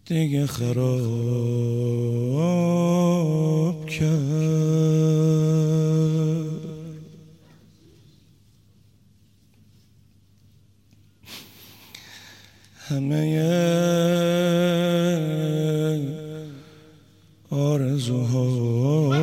دیگه خراب کرد. همه آرزوها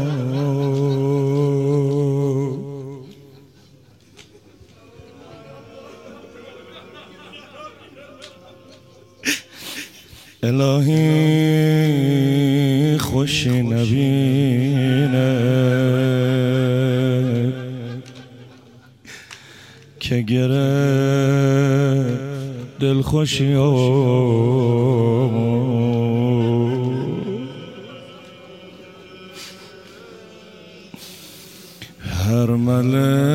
الهی خوشی نبینه که گره دل خوشی هر مله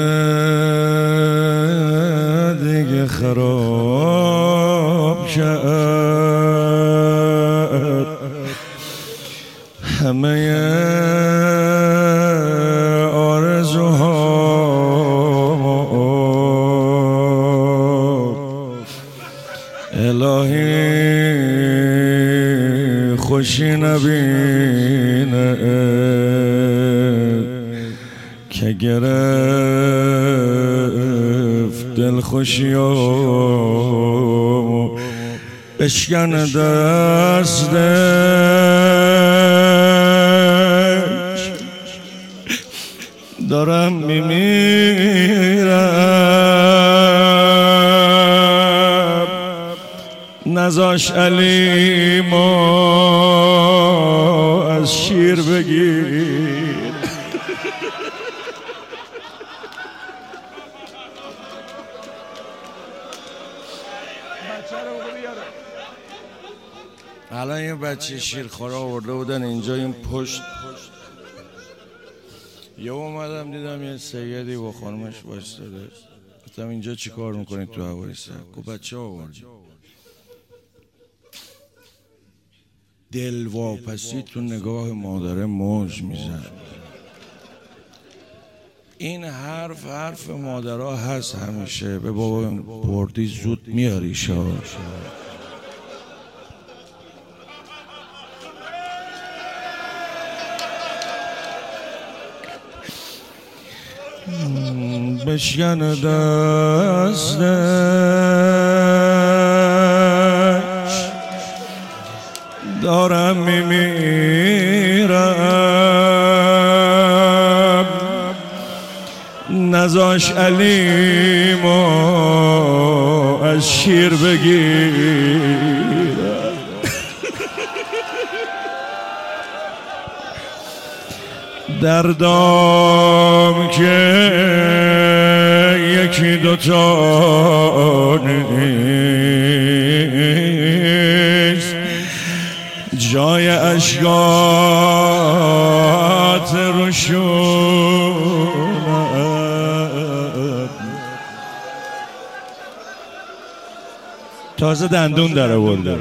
دیگه خراب شد. همه آرزوها الهی خوشی نبینه که گرفت دل خوشیو بشکن دستش. دارم میمیرم نذاش علیمو از شیر بگیر. الان یه بچه شیرخواره آورده بودن اینجا این پشت. یه اومدم دیدم یه سیدی با خانمش وایستاده. گفتم اینجا چی کار میکنید تو هوای سرد؟ گفت بچه آوردی. دلواپسی تو نگاه مادره موج میزد. این حرف مادرها هست همیشه. به بابا بردی زود میاری شا. بشکن دستش. دارم میمیرم نذاش علیمو از شیر بگیر. دردام که یکی دوتا نیست جای اشکات روشونم. تازه دندون در آورده.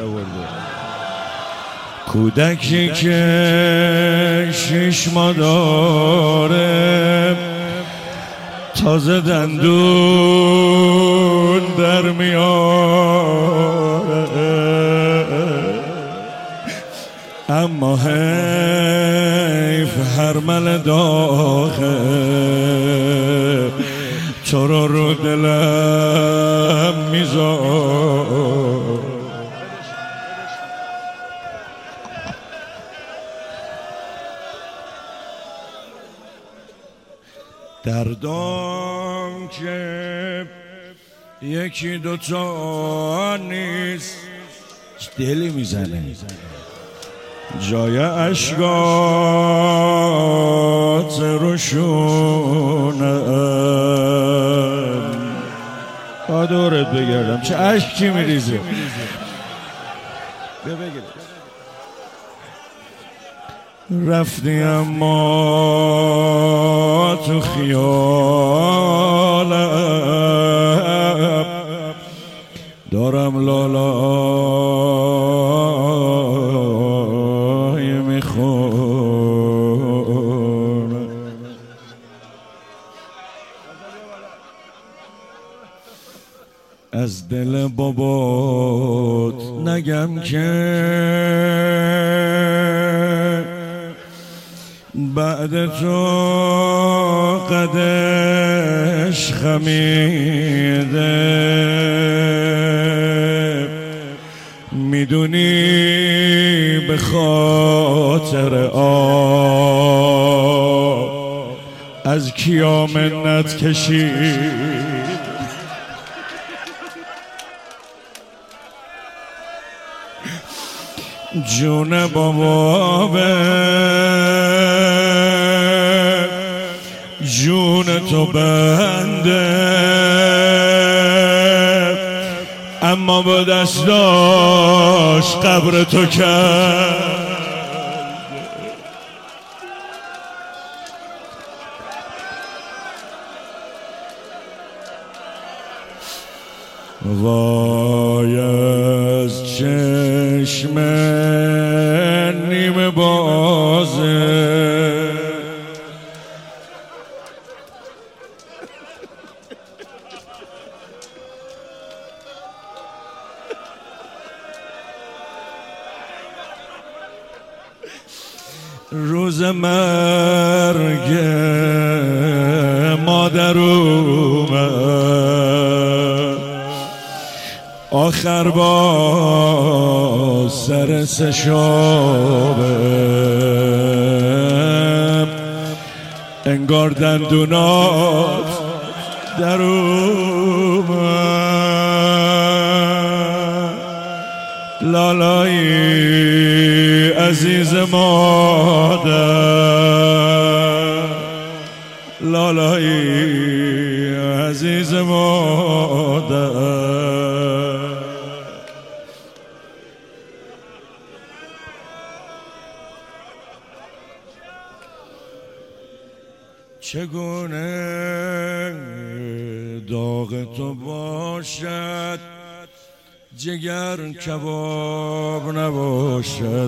کودکی که 6 ماه داره تازه دندون در میاره. اما حیف هر مل داخل تو رو دلم میذار. دردام که یکی دوتا نیست دلی میزنه جای اشکات روشونم. با دورت بگردم چه اشکی میریزه. رفتی اما تو خیالم دارم لالای میخونم. از دل بابات نگم که بعد تو قدش خمیده، میدونی به خاطر آب از کیا منت کشید. جون بابا به جون تو بنده، اما با دستاش قبر تو کرد. وای از چشم نیمه بازه، روز مرگ مادر اومد، آخر با سر سشابه انگار دندونات در اومد. لالایی عزیز مادر، لالایی عزیز مادر. چگونه داغ تو باشد جگر کباب نباشد،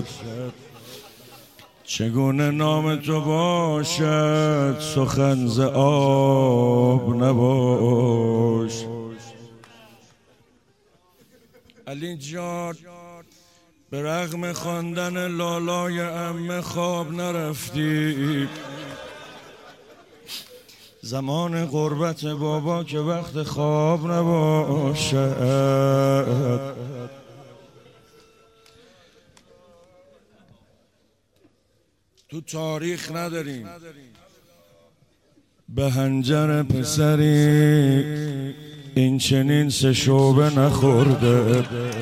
چگونه نام تو باشد سخن ز آب نباش. علی جان به رغم خواندن لالای عمه خواب نرفتی، زمان غربت بابا که وقت خواب نباشد. تو تاریخ نداریم به هنجر پسری این چنین سه شعبه نخورده،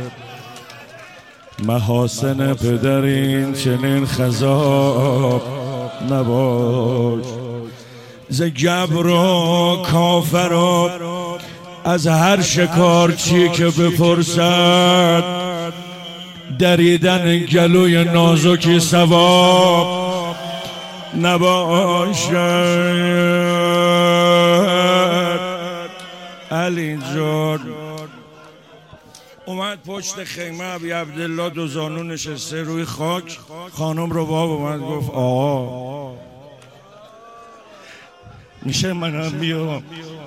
محاسن پدر این چنین خضاب نباش. ز گبر و کافر و از هر شکارچی که بپرسد دریدن گلوی نازکی ثواب نباشد. علی جان اومد پشت خیمه ابی عبدالله دو زانو نشسته روی خاک، خانم رو باب اومد گفت آقا میشه منم بیام؟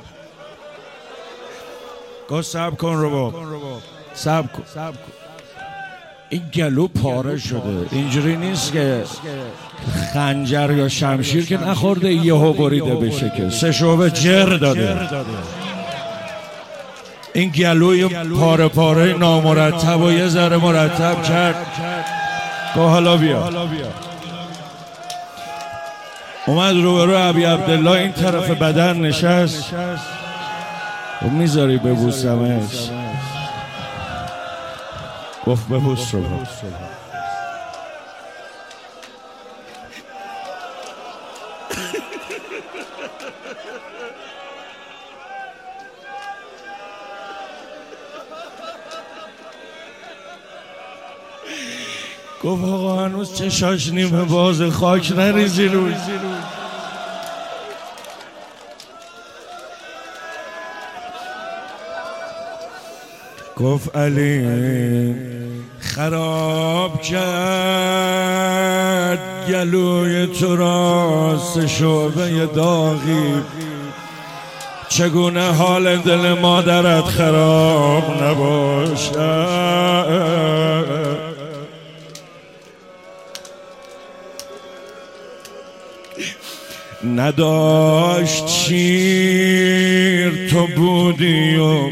گفت صبر کن رو باب، صبر کن، این گلو پاره شده، اینجوری نیست که خنجر یا شمشیر که نخورده یهو بریده بشه که سه شعبه جر داده. این گلوی پاره پاره نامرتب و یه ذره مرتب کرد. گفت حالا بیا. اومد روبرو ابی عبدالله این طرف بدن نشست. و میذاری ببوسمش؟ گفت ببوس رو. گفت آقا هنوز چشاش نیمه باز، خاک نریزی روی. گفت علی خراب کرد گلوی تو را سه شعبه داغی، چگونه حال دل مادرت خراب نباشد. نداشت شیر تو بودی و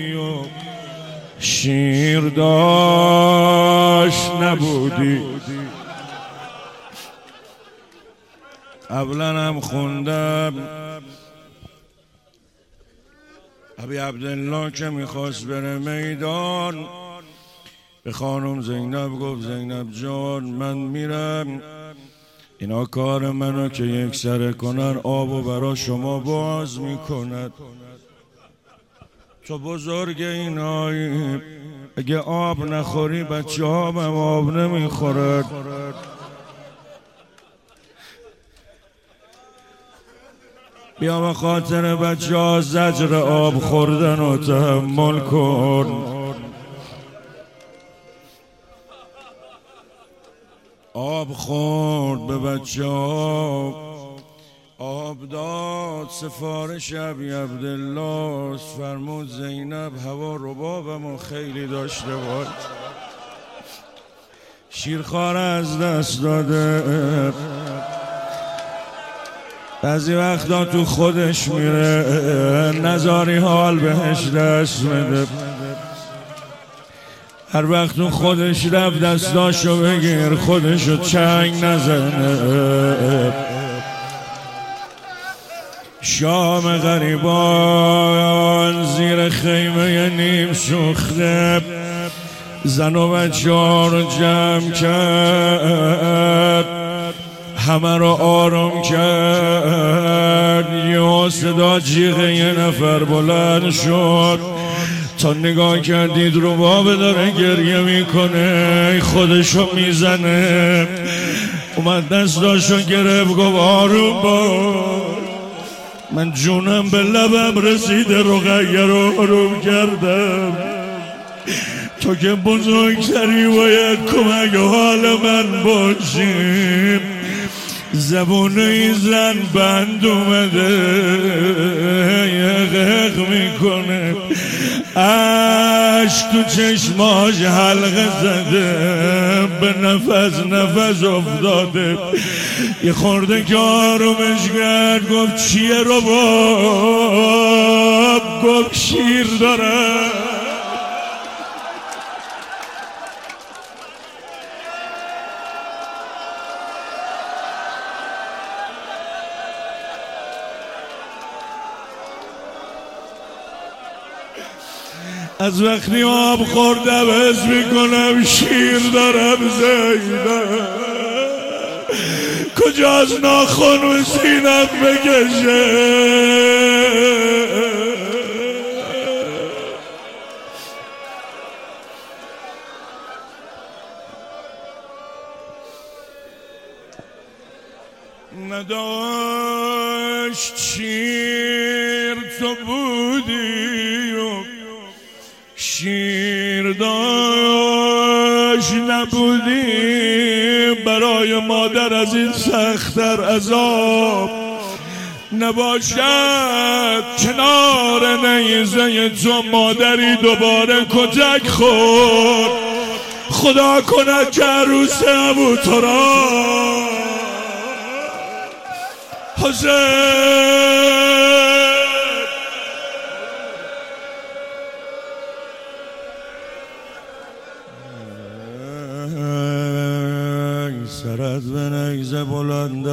شیر داشت نبودی. قبلا هم خوندم ابی عبدالله که میخواست بره میدان به خانم زینب گفت زینب جان من میرم، اینا کار منو که یک سره کنن آبو برا شما باز میکند. تو بزرگ اینایی، اگه آب نخوری بچه ها هم آب نمیخورد. بیا به خاطر بچه ها زجر آب خوردن و تحمل کن. آب خورد به بچه ها، آب داد، سفارش ابی عبدالله فرمود زینب هوا ربابمو خیلی داشته باش، شیرخواره از دست داده، بعضی وقتا تو خودش میره نزاری حال بهش دست بده. هر وقت تو خودش رفت دستاشو بگیر خودشو چنگ نزنه. شام غریبان زیر خیمه نیم سوخته زن و بچه ها رو جمع کرد، همه رو آروم کرد. یه صدا جیغ یه نفر بلند شد، تا نگاه کردید رباب داره گریه میکنه خودشو میزنه. اومد دستاشو گرفت گفت آروم باش، من جونم به لبم رسیده، رقیه رو آروم کردم، تو که بزرگتری باید کمک حال من باشیم. زبون این زن بند اومده یقق میکنه، عشق تو چشماش حلقه زده، به نفس نفس افتاده. یه خورده که آرومش کرد گفت چیه رباب؟ گفت شیر دارم. از وقتی آب خوردم حس میکنم شیر دارم. زینب کجاست ناخن و سینم بکشه؟ نداشت شیر تو بودی و شیر داشت نبودی. برای مادر از این سخت‌تر عذاب نباشد. کنار نیزه تو مادری دوباره کتک خورد، خدا کند که عروس ابوتراب حسین سرت به نیزه بلند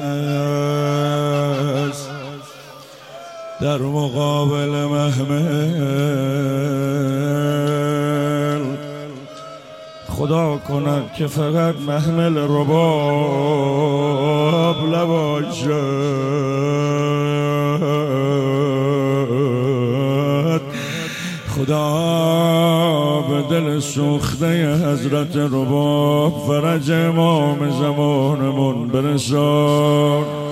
است در مقابل محمل، خدا کند که فقط محمل رباب نباشد. خدا به دل سوخته حضرت رباب فرج امام زمانمون برسان.